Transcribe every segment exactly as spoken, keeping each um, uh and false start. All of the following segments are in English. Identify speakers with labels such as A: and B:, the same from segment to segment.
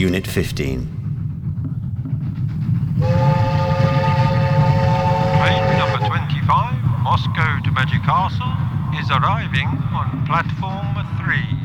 A: Unit fifteen.
B: Train number twenty-five, Moscow to Magic Castle, is arriving on platform three.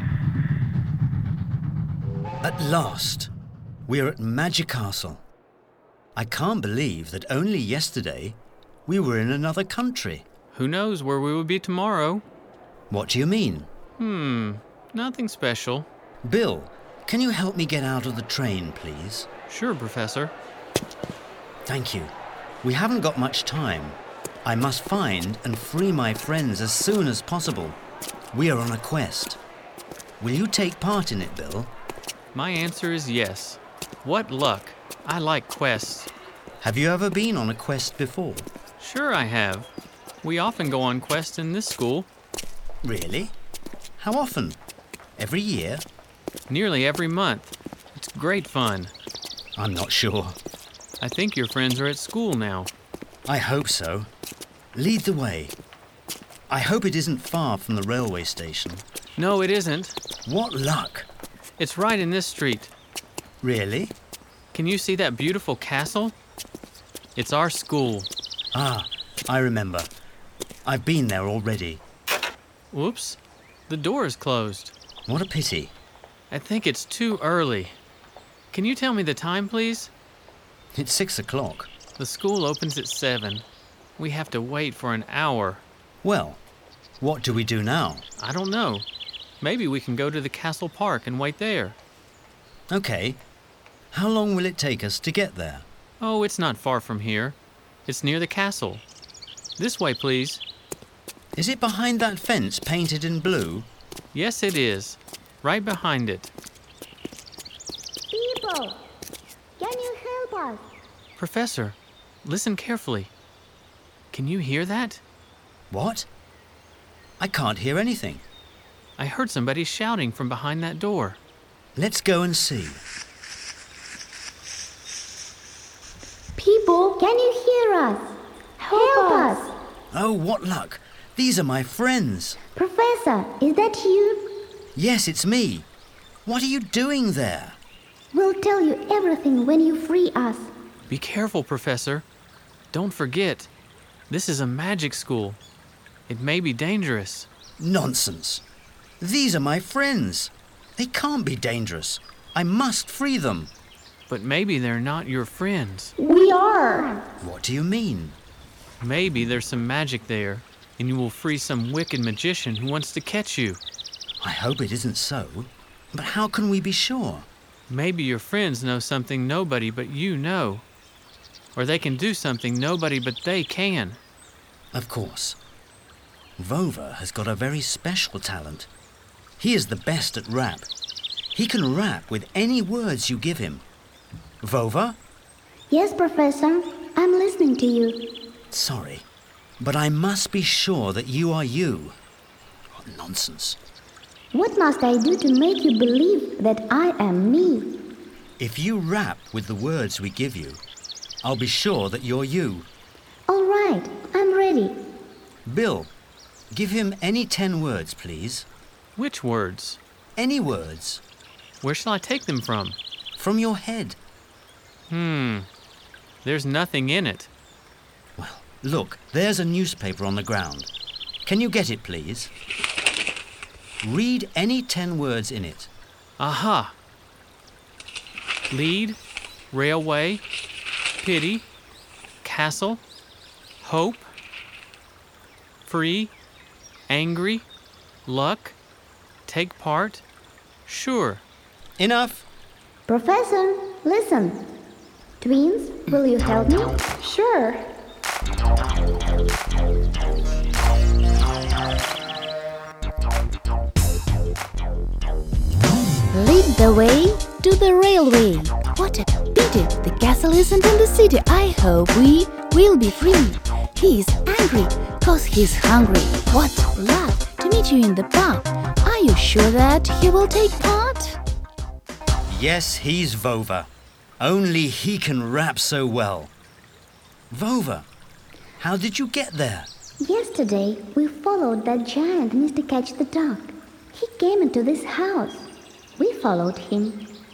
A: At last, we're at Magic Castle. I can't believe that only yesterday we were in another country.
C: Who knows where we will be tomorrow?
A: What do you mean?
C: Hmm, nothing special.
A: Bill, can you help me get out of the train, please?
C: Sure, Professor.
A: Thank you. We haven't got much time. I must find and free my friends as soon as possible. We are on a quest. Will you take part in it, Bill?
C: My answer is yes. What luck. I like quests.
A: Have you ever been on a quest before?
C: Sure I have. We often go on quests in this school.
A: Really? How often? Every year?
C: Nearly every month. It's great fun.
A: I'm not sure.
C: I think your friends are at school now.
A: I hope so. Lead the way. I hope it isn't far from the railway station.
C: No, it isn't.
A: What luck!
C: It's right in this street.
A: Really?
C: Can you see that beautiful castle? It's our school.
A: Ah, I remember. I've been there already.
C: Whoops. The door is closed.
A: What a pity.
C: I think it's too early. Can you tell me the time, please?
A: It's six o'clock.
C: The school opens at seven. We have to wait for an hour.
A: Well, what do we do now?
C: I don't know. Maybe we can go to the castle park and wait there.
A: Okay. How long will it take us to get there?
C: Oh, it's not far from here. It's near the castle. This way, please.
A: Is it behind that fence painted in blue?
C: Yes, it is. Right behind it.
D: People, can you help us?
C: Professor, listen carefully. Can you hear that?
A: What? I can't hear anything.
C: I heard somebody shouting from behind that door.
A: Let's go and see.
D: People, can you hear us? Help, us. us.
A: Oh, what luck. These are my friends.
D: Professor, is that you?
A: Yes, it's me. What are you doing there?
D: We'll tell you everything when you free us.
C: Be careful, Professor. Don't forget, this is a magic school. It may be dangerous.
A: Nonsense. These are my friends. They can't be dangerous. I must free them.
C: But maybe they're not your friends.
D: We are.
A: What do you mean?
C: Maybe there's some magic there, and you will free some wicked magician who wants to catch you.
A: I hope it isn't so. But how can we be sure?
C: Maybe your friends know something nobody but you know. Or they can do something nobody but they can.
A: Of course. Vova has got a very special talent. He is the best at rap. He can rap with any words you give him. Vova?
D: Yes, Professor. I'm listening to you.
A: Sorry, but I must be sure that you are you. What nonsense.
D: What must I do to make you believe that I am me?
A: If you rap with the words we give you, I'll be sure that you're you.
D: All right, I'm ready.
A: Bill, give him any ten words, please.
C: Which words?
A: Any words.
C: Where shall I take them from?
A: From your head.
C: Hmm. There's nothing in it.
A: Well, look, there's a newspaper on the ground. Can you get it, please? Read any ten words in it.
C: Aha! Lead, railway, pity, castle, hope, free, angry, luck, take part, sure.
A: Enough.
D: Professor, listen. Twins, will you help me? Sure.
E: Lead the way to the railway. What a pity the castle isn't in the city. I hope we will be free. He's angry cause he's hungry. What luck to meet you in the pub. Are you sure that he will take part?
A: Yes, he's Vova. Only he can rap so well. Vova, how did you get there?
D: Yesterday, we followed that giant Mister Catch the Dog. He came into this house. We followed him. After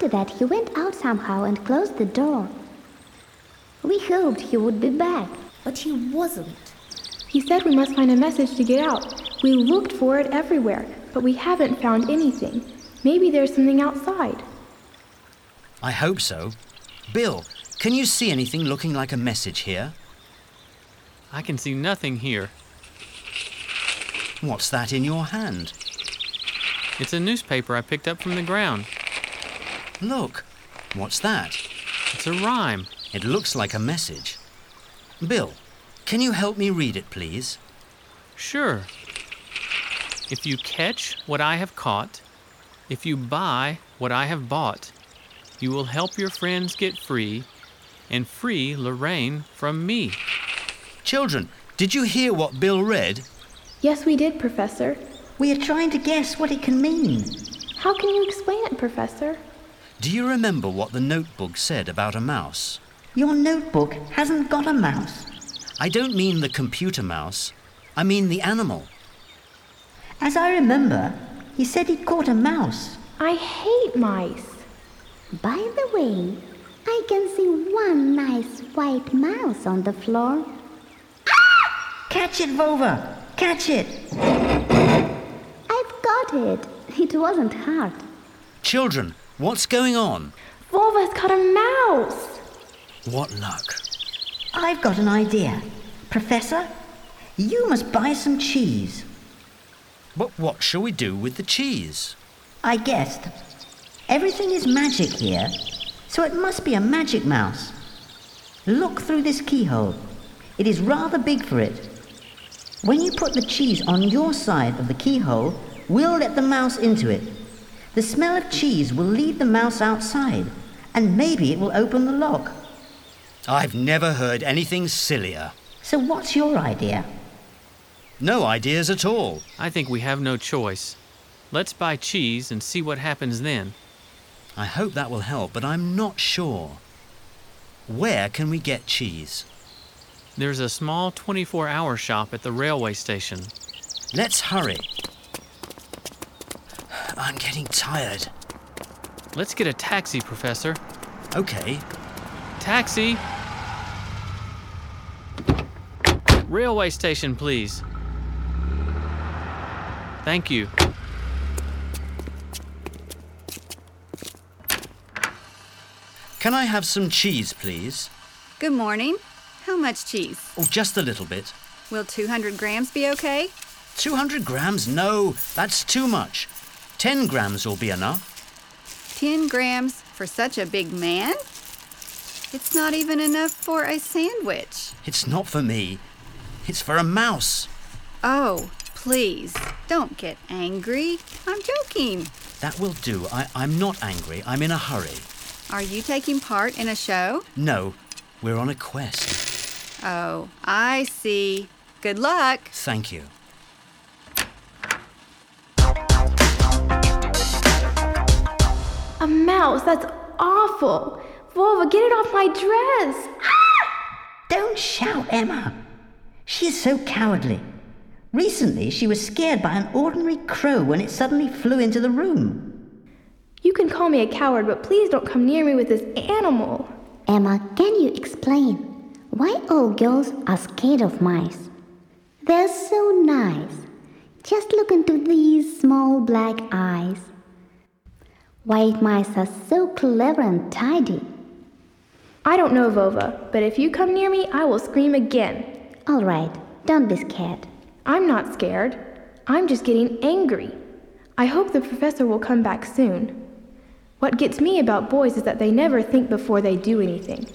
D: After that, he went out somehow and closed the door. We hoped he would be back.
E: But he wasn't.
F: He said we must find a message to get out. We looked for it everywhere, but we haven't found anything. Maybe there's something outside.
A: I hope so. Bill, can you see anything looking like a message here?
C: I can see nothing here.
A: What's that in your hand?
C: It's a newspaper I picked up from the ground.
A: Look, what's that?
C: It's a rhyme.
A: It looks like a message. Bill, can you help me read it, please?
C: Sure. If you catch what I have caught, if you buy what I have bought, you will help your friends get free and free Lorraine from me.
A: Children, did you hear what Bill read?
F: Yes, we did, Professor.
G: We are trying to guess what it can mean.
F: How can you explain it, Professor?
A: Do you remember what the notebook said about a mouse?
G: Your notebook hasn't got a mouse.
A: I don't mean the computer mouse. I mean the animal.
G: As I remember, he said he'd caught a mouse.
F: I hate mice.
D: By the way, I can see one nice white mouse on the floor.
G: Catch it, Vova! Catch it!
D: I've got it. It wasn't hard.
A: Children, what's going on?
F: Volva's caught a mouse.
A: What luck.
G: I've got an idea. Professor, you must buy some cheese.
A: But what shall we do with the cheese?
G: I guessed. Everything is magic here, so it must be a magic mouse. Look through this keyhole. It is rather big for it. When you put the cheese on your side of the keyhole, we'll let the mouse into it. The smell of cheese will lead the mouse outside, and maybe it will open the lock.
A: I've never heard anything sillier.
G: So what's your idea?
A: No ideas at all.
C: I think we have no choice. Let's buy cheese and see what happens then.
A: I hope that will help, but I'm not sure. Where can we get cheese?
C: There's a small twenty-four hour shop at the railway station.
A: Let's hurry. I'm getting tired.
C: Let's get a taxi, Professor.
A: Okay.
C: Taxi! Railway station, please. Thank you.
A: Can I have some cheese, please?
H: Good morning. How much cheese?
A: Oh, just a little bit.
H: Will two hundred grams be okay?
A: two hundred grams? No, that's too much. ten grams will be enough.
H: ten grams for such a big man? It's not even enough for a sandwich.
A: It's not for me. It's for a mouse.
H: Oh, please, don't get angry. I'm joking.
A: That will do. I, I'm not angry. I'm in a hurry.
H: Are you taking part in a show?
A: No, we're on a quest.
H: Oh, I see. Good luck.
A: Thank you.
F: A mouse? That's awful. Volva, get it off my dress.
G: Don't shout, Emma. She is so cowardly. Recently, she was scared by an ordinary crow when it suddenly flew into the room.
F: You can call me a coward, but please don't come near me with this animal.
D: Emma, can you explain why all girls are scared of mice? They're so nice. Just look into these small black eyes. White mice are so clever and tidy.
F: I don't know, Vova, but if you come near me, I will scream again.
D: All right, don't be scared.
F: I'm not scared. I'm just getting angry. I hope the professor will come back soon. What gets me about boys is that they never think before they do anything.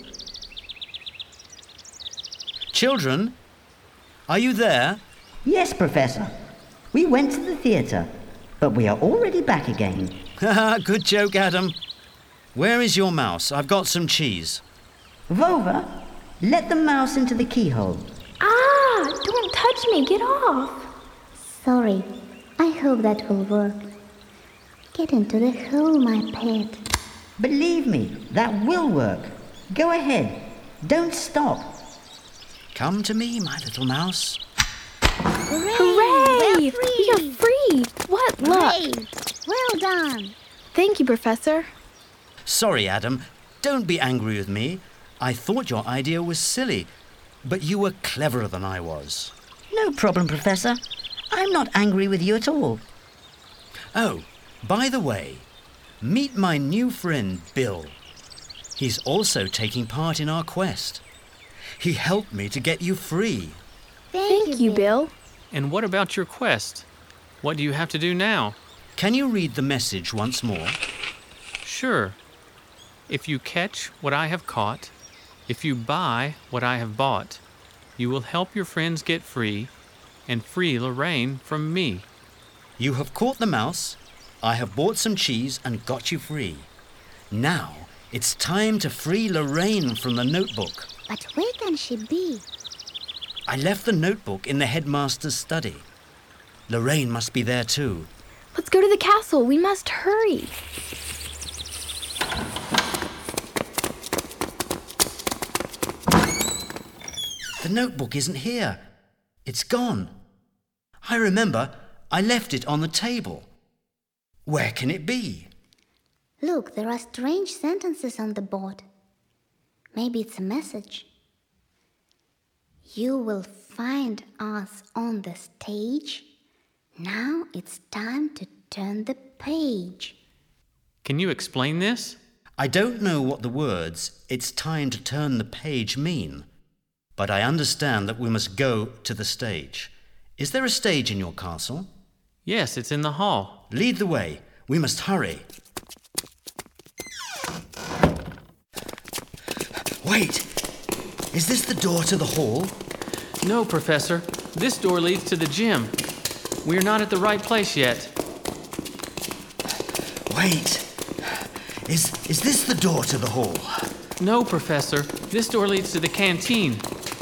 A: Children, are you there?
G: Yes, Professor. We went to the theatre, but we are already back again.
A: Good joke, Adam. Where is your mouse? I've got some cheese.
G: Vova, let the mouse into the keyhole.
F: Ah! Don't touch me! Get off!
D: Sorry. I hope that will work. Get into the hole, my pet.
G: Believe me, that will work. Go ahead. Don't stop.
A: Come to me, my little mouse.
D: Hooray!
F: Hooray!
D: We're free!
F: We are free! What luck!
D: Hooray! Well done!
F: Thank you, Professor.
A: Sorry, Adam. Don't be angry with me. I thought your idea was silly, but you were cleverer than I was.
G: No problem, Professor. I'm not angry with you at all.
A: Oh, by the way, meet my new friend, Bill. He's also taking part in our quest. He helped me to get you free.
F: Thank, Thank you, Bill. Bill.
C: And what about your quest? What do you have to do now?
A: Can you read the message once more?
C: Sure. If you catch what I have caught, if you buy what I have bought, you will help your friends get free and free Lorraine from me.
A: You have caught the mouse, I have bought some cheese and got you free. Now it's time to free Lorraine from the notebook.
D: But where can she be?
A: I left the notebook in the headmaster's study. Lorraine must be there too.
F: Let's go to the castle. We must hurry.
A: The notebook isn't here. It's gone. I remember I left it on the table. Where can it be?
D: Look, there are strange sentences on the board. Maybe it's a message. You will find us on the stage. Now it's time to turn the page.
C: Can you explain this?
A: I don't know what the words, "it's time to turn the page," mean, but I understand that we must go to the stage. Is there a stage in your castle?
C: Yes, it's in the hall.
A: Lead the way. We must hurry. Wait! Is this the door to the hall?
C: No, Professor. This door leads to the gym. We're not at the right place yet.
A: Wait! Is, is this the door to the hall?
C: No, Professor. This door leads to the canteen.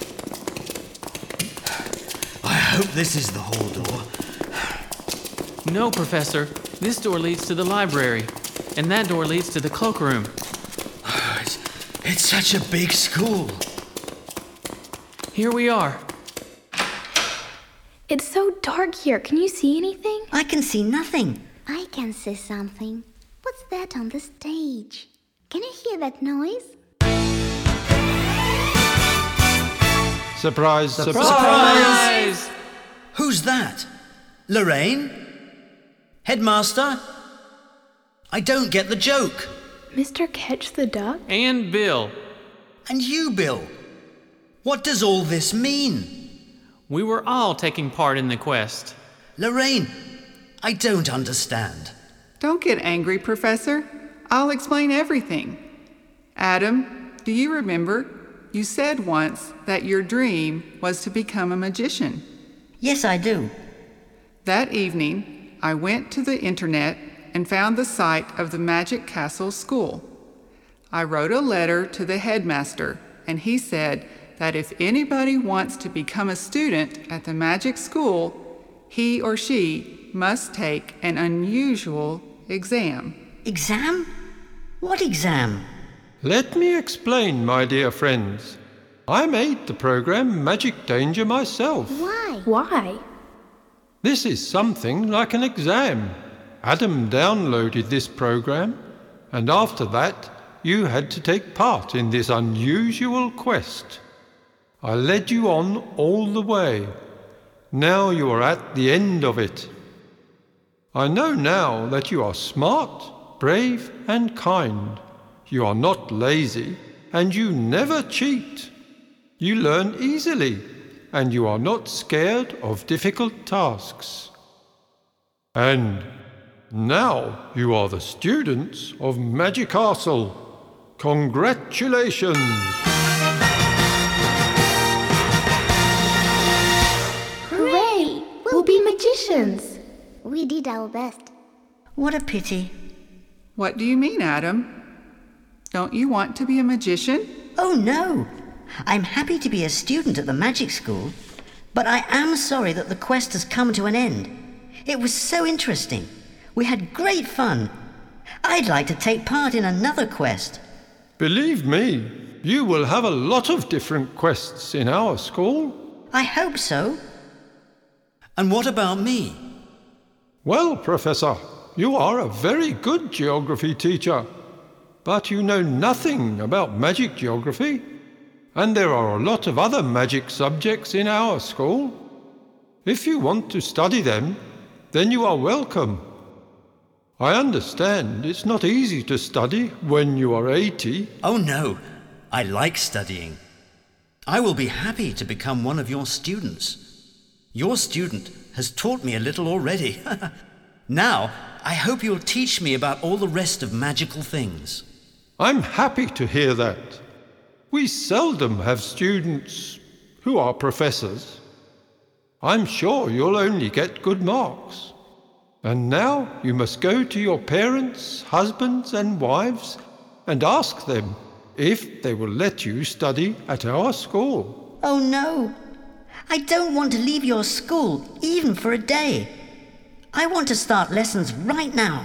A: I hope this is the hall door.
C: No, Professor. This door leads to the library. And that door leads to the cloakroom.
A: It's, it's such a big school.
C: Here we are.
F: It's so dark here. Can you see anything?
G: I can see nothing.
D: I can see something. What's that on the stage? Can you hear that noise?
B: Surprise, surprise!
C: Surprise!
A: Who's that? Lorraine? Headmaster? I don't get the joke.
F: Mister Ketch the Duck?
C: And Bill.
A: And you, Bill. What does all this mean?
C: We were all taking part in the quest.
A: Lorraine, I don't understand.
I: Don't get angry, Professor. I'll explain everything. Adam, do you remember? You said once that your dream was to become a magician.
G: Yes, I do.
I: That evening, I went to the internet and found the site of the Magic Castle School. I wrote a letter to the headmaster, and he said that if anybody wants to become a student at the Magic School, he or she must take an unusual exam.
G: Exam? What exam?
B: Let me explain, my dear friends. I made the program Magic Danger myself.
D: Why?
F: Why?
B: This is something like an exam. Adam downloaded this program, and after that, you had to take part in this unusual quest. I led you on all the way. Now you are at the end of it. I know now that you are smart, brave, and kind. You are not lazy, and you never cheat. You learn easily, and you are not scared of difficult tasks. And now you are the students of Magic Castle. Congratulations!
F: Hooray! We'll be magicians.
D: We did our best.
G: What a pity.
I: What do you mean, Adam? Don't you want to be a magician?
G: Oh, no. I'm happy to be a student at the magic school, but I am sorry that the quest has come to an end. It was so interesting. We had great fun. I'd like to take part in another quest.
B: Believe me, you will have a lot of different quests in our school.
G: I hope so.
A: And what about me?
B: Well, Professor, you are a very good geography teacher. but you know nothing about magic geography, and there are a lot of other magic subjects in our school. If you want to study them, then you are welcome. I understand it's not easy to study when you are eighty.
A: Oh no, I like studying. I will be happy to become one of your students. Your student has taught me a little already. Now, I hope you'll teach me about all the rest of magical things.
B: I'm happy to hear that. We seldom have students who are professors. I'm sure you'll only get good marks. And now you must go to your parents, husbands and wives and ask them if they will let you study at our school.
G: Oh no! I don't want to leave your school, even for a day. I want to start lessons right now.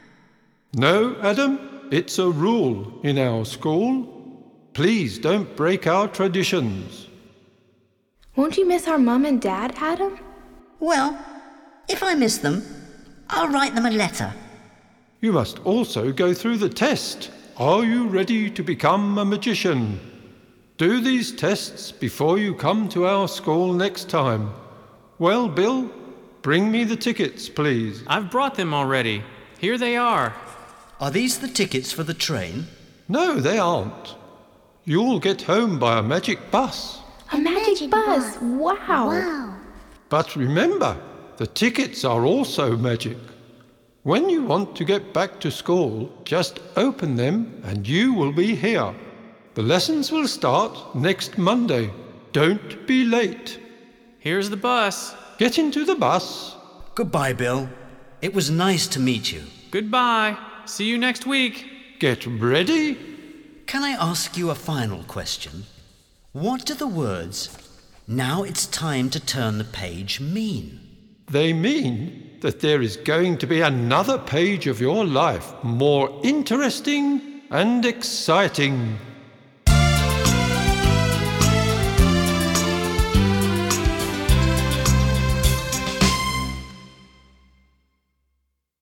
B: No, Adam, it's a rule in our school. Please don't break our traditions.
F: Won't you miss our mom and dad, Adam?
G: Well, if I miss them, I'll write them a letter.
B: You must also go through the test. Are you ready to become a magician? Do these tests before you come to our school next time. Well, Bill, bring me the tickets, please.
C: I've brought them already. Here they are.
A: Are these the tickets for the train?
B: No, they aren't. You'll get home by a magic bus.
F: A, a magic, magic bus. bus! Wow!
D: Wow!
B: But remember, the tickets are also magic. When you want to get back to school, just open them and you will be here. The lessons will start next Monday. Don't be late.
C: Here's the bus.
B: Get into the bus.
A: Goodbye, Bill. It was nice to meet you.
C: Goodbye. See you next week.
B: Get ready.
A: Can I ask you a final question? What do the words, "Now it's time to turn the page," mean?
B: They mean that there is going to be another page of your life more interesting and exciting.